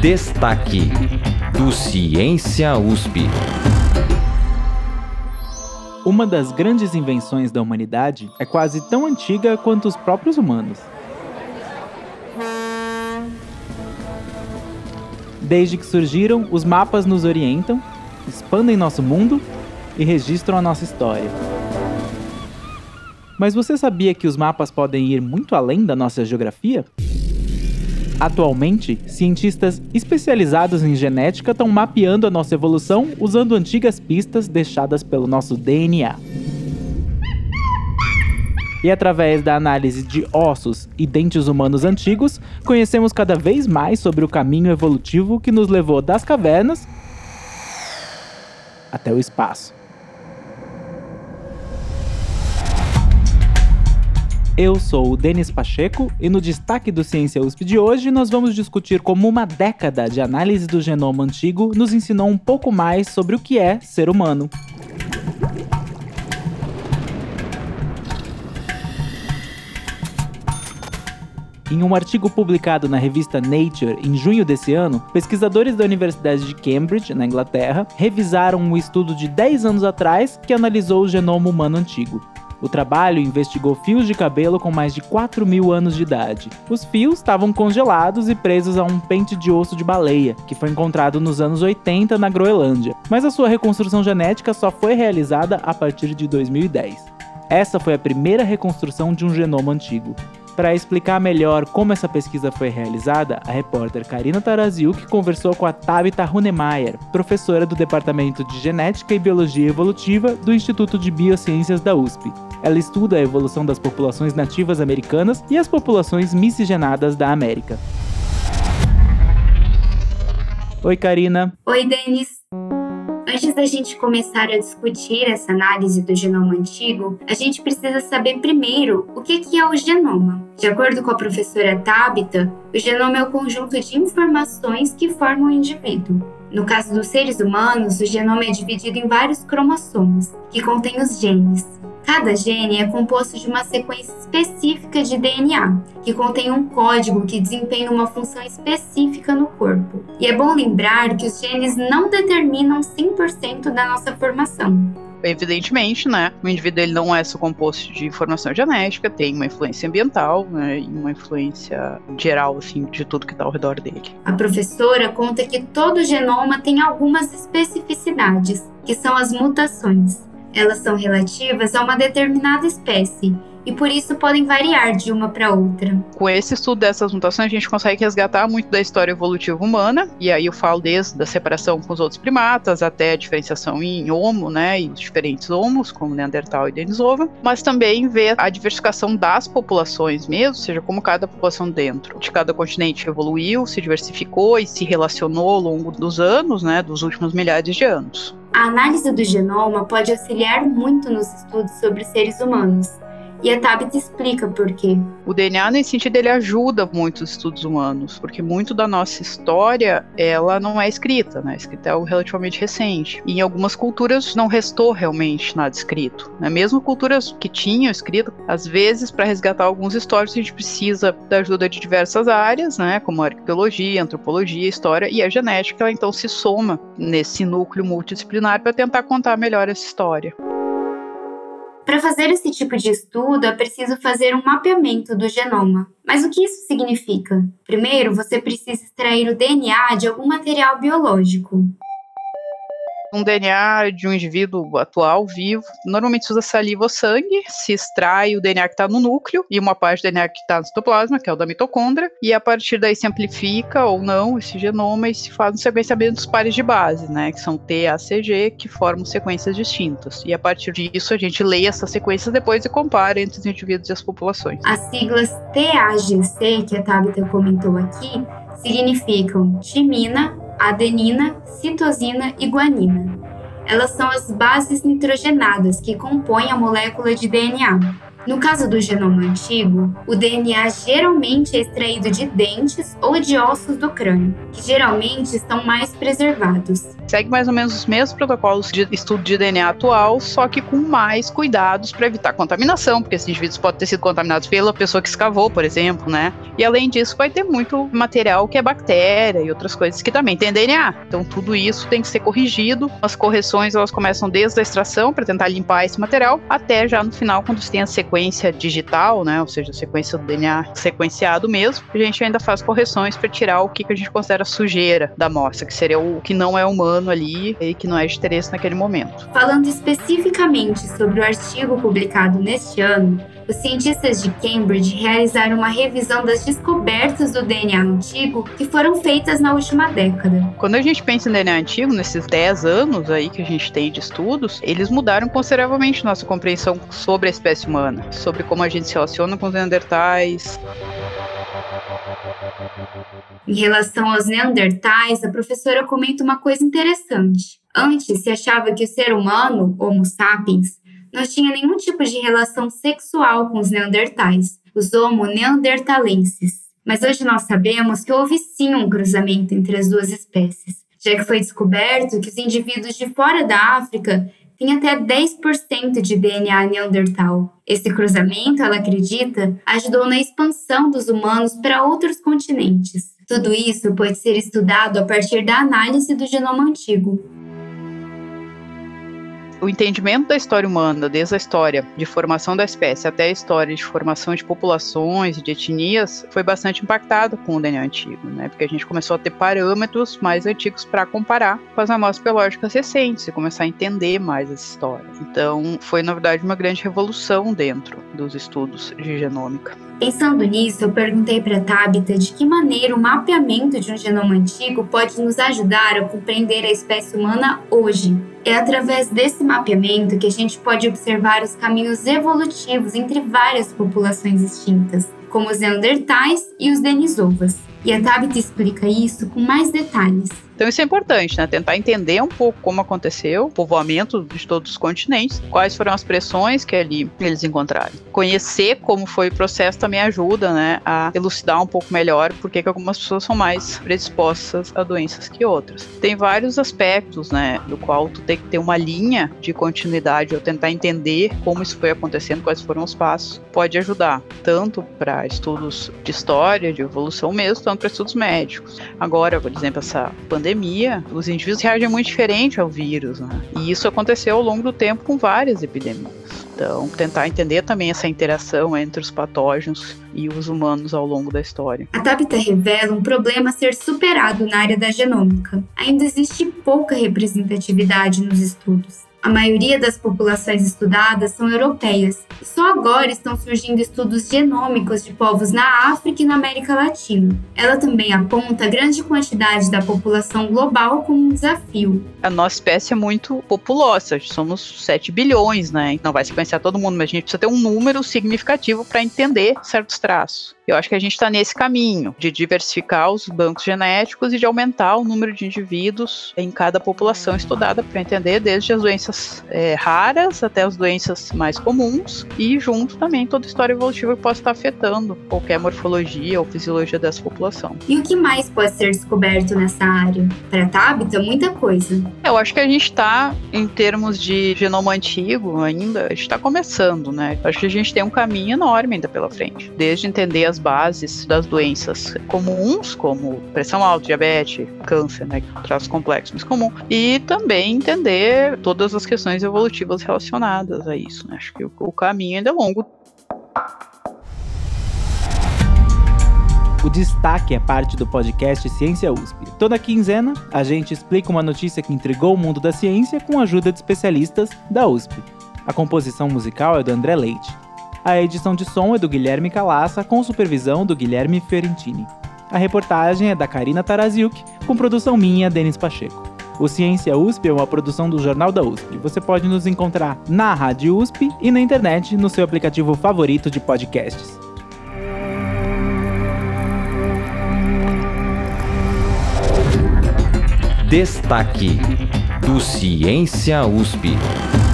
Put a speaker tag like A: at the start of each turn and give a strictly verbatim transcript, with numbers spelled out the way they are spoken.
A: Destaque do Ciência U S P.
B: Uma das grandes invenções da humanidade é quase tão antiga quanto os próprios humanos. Desde que surgiram, os mapas nos orientam, expandem nosso mundo e registram a nossa história. Mas você sabia que os mapas podem ir muito além da nossa geografia? Atualmente, cientistas especializados em genética estão mapeando a nossa evolução usando antigas pistas deixadas pelo nosso D N A. E através da análise de ossos e dentes humanos antigos, conhecemos cada vez mais sobre o caminho evolutivo que nos levou das cavernas até o espaço. Eu sou o Denis Pacheco e no Destaque do Ciência U S P de hoje nós vamos discutir como uma década de análise do genoma antigo nos ensinou um pouco mais sobre o que é ser humano. Em um artigo publicado na revista Nature em junho desse ano, pesquisadores da Universidade de Cambridge, na Inglaterra, revisaram um estudo de dez anos atrás que analisou o genoma humano antigo. O trabalho investigou fios de cabelo com mais de quatro mil anos de idade. Os fios estavam congelados e presos a um pente de osso de baleia, que foi encontrado nos anos oitenta na Groenlândia, mas a sua reconstrução genética só foi realizada a partir de dois mil e dez. Essa foi a primeira reconstrução de um genoma antigo. Para explicar melhor como essa pesquisa foi realizada, a repórter Karina Taraziuk conversou com a Tabitha Hunemeyer, professora do Departamento de Genética e Biologia Evolutiva do Instituto de Biociências da U S P. Ela estuda a evolução das populações nativas americanas e as populações miscigenadas da América. Oi, Karina.
C: Oi, Denis. Antes da gente começar a discutir essa análise do genoma antigo, a gente precisa saber primeiro o que é o genoma. De acordo com a professora Tabitha, o genoma é o conjunto de informações que formam o indivíduo. No caso dos seres humanos, o genoma é dividido em vários cromossomos, que contêm os genes. Cada gene é composto de uma sequência específica de D N A, que contém um código que desempenha uma função específica no corpo. E é bom lembrar que os genes não determinam cem por cento da nossa formação.
D: Evidentemente, né, o indivíduo ele não é só composto de informação genética, tem uma influência ambiental, né, e uma influência geral, assim, de tudo que está ao redor dele.
C: A professora conta que todo genoma tem algumas especificidades, que são as mutações. Elas são relativas a uma determinada espécie e por isso podem variar de uma para outra.
D: Com esse estudo dessas mutações, a gente consegue resgatar muito da história evolutiva humana, e aí eu falo desde a separação com os outros primatas até a diferenciação em homo, né, e os diferentes homos, como Neandertal e Denisova, mas também ver a diversificação das populações mesmo, ou seja, como cada população dentro de cada continente evoluiu, se diversificou e se relacionou ao longo dos anos, né, dos últimos milhares de anos.
C: A análise do genoma pode auxiliar muito nos estudos sobre seres humanos. E a Tabitha explica por quê.
D: O D N A, nesse sentido, ele ajuda muito os estudos humanos, porque muito da nossa história, ela não é escrita, né? A escrita é algo relativamente recente. E em algumas culturas não restou realmente nada escrito, né? Mesmo culturas que tinham escrito, às vezes, para resgatar alguns históricos, a gente precisa da ajuda de diversas áreas, né? Como a arqueologia, a antropologia, a história e a genética, ela então se soma nesse núcleo multidisciplinar para tentar contar melhor essa história.
C: Para fazer esse tipo de estudo, é preciso fazer um mapeamento do genoma. Mas o que isso significa? Primeiro, você precisa extrair o D N A de algum material biológico.
D: Um D N A de um indivíduo atual, vivo, normalmente se usa saliva ou sangue, se extrai o D N A que está no núcleo e uma parte do D N A que está no citoplasma, que é o da mitocôndria, e a partir daí se amplifica ou não esse genoma e se faz um sequenciamento dos pares de base, né, que são T, A, C, G, que formam sequências distintas. E a partir disso a gente lê essas sequências depois e compara entre os indivíduos e as populações.
C: As siglas T A G C, que a Tabitha comentou aqui, significam timina, adenina, citosina e guanina. Elas são as bases nitrogenadas que compõem a molécula de D N A. No caso do genoma antigo, o D N A geralmente é extraído de dentes ou de ossos do crânio, que geralmente estão mais preservados.
D: Segue mais ou menos os mesmos protocolos de estudo de D N A atual, só que com mais cuidados para evitar contaminação, porque esses indivíduos podem ter sido contaminados pela pessoa que escavou, por exemplo, né? E além disso, vai ter muito material que é bactéria e outras coisas que também tem D N A. Então, tudo isso tem que ser corrigido. As correções, elas começam desde a extração, para tentar limpar esse material, até já no final, quando você tem a sequência digital, né? Ou seja, a sequência do D N A sequenciado mesmo, a gente ainda faz correções para tirar o que a gente considera sujeira da amostra, que seria o que não é humano ali e que não é de interesse naquele momento.
C: Falando especificamente sobre o artigo publicado neste ano, os cientistas de Cambridge realizaram uma revisão das descobertas do D N A antigo que foram feitas na última década.
D: Quando a gente pensa em D N A antigo, nesses dez anos aí que a gente tem de estudos, eles mudaram consideravelmente nossa compreensão sobre a espécie humana, sobre como a gente se relaciona com os neandertais.
C: Em relação aos neandertais, a professora comenta uma coisa interessante. Antes se achava que o ser humano, Homo sapiens, não tinha nenhum tipo de relação sexual com os neandertais, os Homo neanderthalenses. Mas hoje nós sabemos que houve sim um cruzamento entre as duas espécies, já que foi descoberto que os indivíduos de fora da África têm até dez por cento de D N A neandertal. Esse cruzamento, ela acredita, ajudou na expansão dos humanos para outros continentes. Tudo isso pode ser estudado a partir da análise do genoma antigo.
D: O entendimento da história humana, desde a história de formação da espécie até a história de formação de populações e de etnias, foi bastante impactado com o D N A antigo, né? Porque a gente começou a ter parâmetros mais antigos para comparar com as amostras biológicas recentes e começar a entender mais essa história. Então, foi, na verdade, uma grande revolução dentro dos estudos de genômica.
C: Pensando nisso, eu perguntei para a Tabita de que maneira o mapeamento de um genoma antigo pode nos ajudar a compreender a espécie humana hoje. É através desse mapeamento que a gente pode observar os caminhos evolutivos entre várias populações extintas, como os neandertais e os denisovas. E a Tabita explica isso com mais detalhes.
D: Então isso é importante, né? Tentar entender um pouco como aconteceu o povoamento de todos os continentes, quais foram as pressões que ali eles encontraram. Conhecer como foi o processo também ajuda, né, a elucidar um pouco melhor por que algumas pessoas são mais predispostas a doenças que outras. Tem vários aspectos, né, do qual tu tem que ter uma linha de continuidade ou tentar entender como isso foi acontecendo, quais foram os passos. Pode ajudar tanto para estudos de história, de evolução mesmo, tanto para estudos médicos. Agora, por exemplo, essa pandemia, os indivíduos reagem muito diferente ao vírus, né? E isso aconteceu ao longo do tempo com várias epidemias. Então, tentar entender também essa interação entre os patógenos e os humanos ao longo da história.
C: A Tabita revela um problema a ser superado na área da genômica. Ainda existe pouca representatividade nos estudos. A maioria das populações estudadas são europeias, e só agora estão surgindo estudos genômicos de povos na África e na América Latina. Ela também aponta a grande quantidade da população global como um desafio.
D: A nossa espécie é muito populosa, somos sete bilhões, né? Não vai sequenciar todo mundo, mas a gente precisa ter um número significativo para entender certos traços. Eu acho que a gente está nesse caminho de diversificar os bancos genéticos e de aumentar o número de indivíduos em cada população estudada para entender desde as doenças é, raras até as doenças mais comuns e junto também toda a história evolutiva que possa estar afetando qualquer morfologia ou fisiologia dessa população.
C: E o que mais pode ser descoberto nessa área? Para a Tabita, muita coisa.
D: Eu acho que a gente está, em termos de genoma antigo ainda, a gente está começando, né? Eu acho que a gente tem um caminho enorme ainda pela frente, desde entender as bases das doenças comuns, como pressão alta, diabetes, câncer, né, traços complexos mais comum, e também entender todas as questões evolutivas relacionadas a isso, né? Acho que o, o caminho ainda é longo.
B: O Destaque é parte do podcast Ciência U S P. Toda quinzena, a gente explica uma notícia que intrigou o mundo da ciência com a ajuda de especialistas da U S P. A composição musical é do André Leite. A edição de som é do Guilherme Calaça, com supervisão do Guilherme Fiorentini. A reportagem é da Karina Taraziuk, com produção minha, Denis Pacheco. O Ciência U S P é uma produção do Jornal da U S P. Você pode nos encontrar na Rádio U S P e na internet no seu aplicativo favorito de podcasts.
A: Destaque do Ciência U S P.